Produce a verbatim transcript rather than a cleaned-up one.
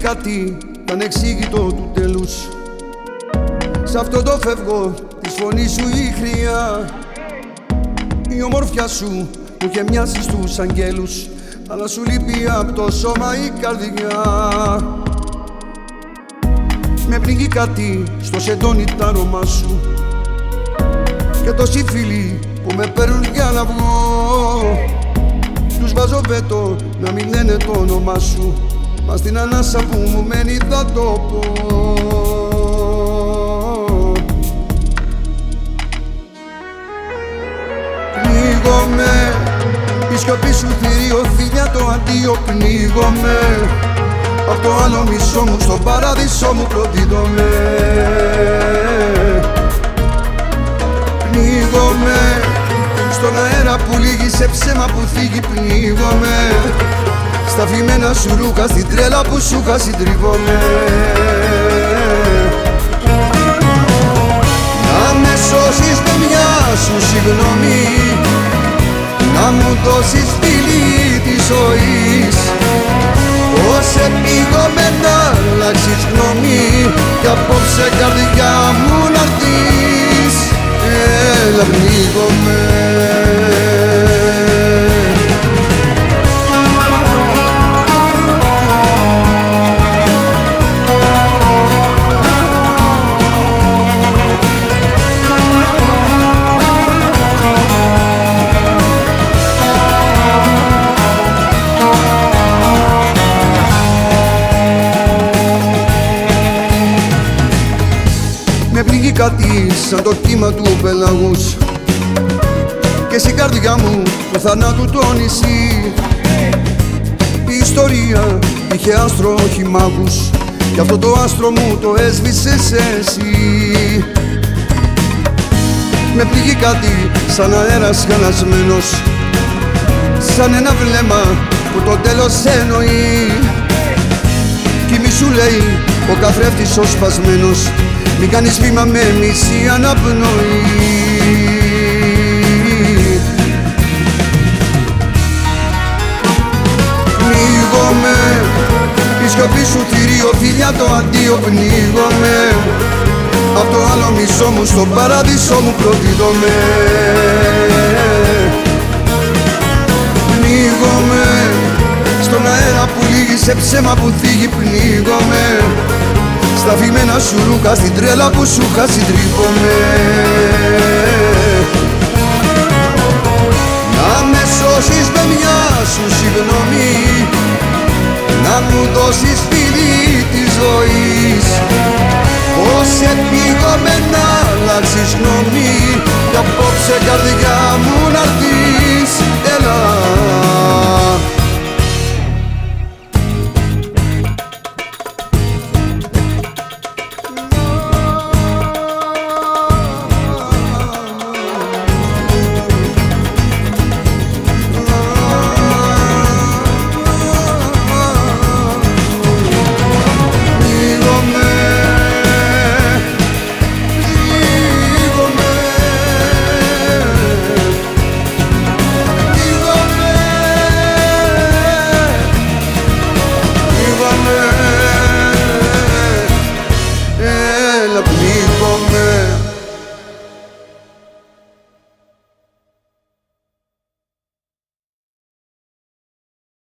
κάτι ανεξήγητο του τέλους. Σ' αυτό το φεύγω της φωνής σου η χρειά. Η ομορφιά σου μου είχε μοιάσει στους αγγέλους, αλλά σου λείπει απ' το σώμα η καρδιά. Με πνίγει κάτι στο σεντόνι τ' άρωμά σου και τόσοι φίλοι που με παίρνουν για να βγω. Τους βάζω βέτο να μην λένε το όνομά σου, μα στην ανάσα που μου μένει θα το πω. Πνίγομαι, η σιωπή σου θηρίο, φίλια το αντίο. Πνίγομαι, απ' το άλλο μισό μου στον παράδεισό μου προδίδομαι. Πνίγομαι, στον αέρα που λύγει, σε ψέμα που θίγει. Πνίγομαι, στα φημένα σου ρούχα, στην τρέλα που σου είχα συντριβόμαι. Να με σώσεις με μια σου συγγνώμη, να μου δώσεις φίλη της ζωής. Πώς επίγομαι να αλλάξεις γνώμη κι απόψε καρδιά μου να'ρθείς. Έλα, πνίγομαι. Με πνίγει κάτι σαν το κύμα του πελαγούς και στην καρδιά μου του θανάτου το νησί. Η ιστορία είχε άστρο, όχι μάγους, κι αυτό το άστρο μου το έσβησες εσύ. Με πνίγει κάτι σαν αέρας χαλασμένος, σαν ένα βλέμμα που το τέλος εννοεί. Κι μη σου λέει ο καθρέφτης ο σπασμένος, μην κάνεις βήμα με μισή αναπνοή. Πνίγομαι, η σιωπή σου θηρίο, φίλια το αντίο. Πνίγομαι, απ' το άλλο μισό μου στον παράδεισό μου προδίδομαι. Πνίγομαι, στον αέρα που λύγει, σε ψέμα που θίγει. Πνίγομαι, στα φημένα σου ρούχα, στην τρέλα που σου είχα συντριβόμαι. Να με σώσεις με μια σου συγγνώμη, να μου δώσεις φίλη της ζωής. Πώς επίγομαι να αλλάξεις γνώμη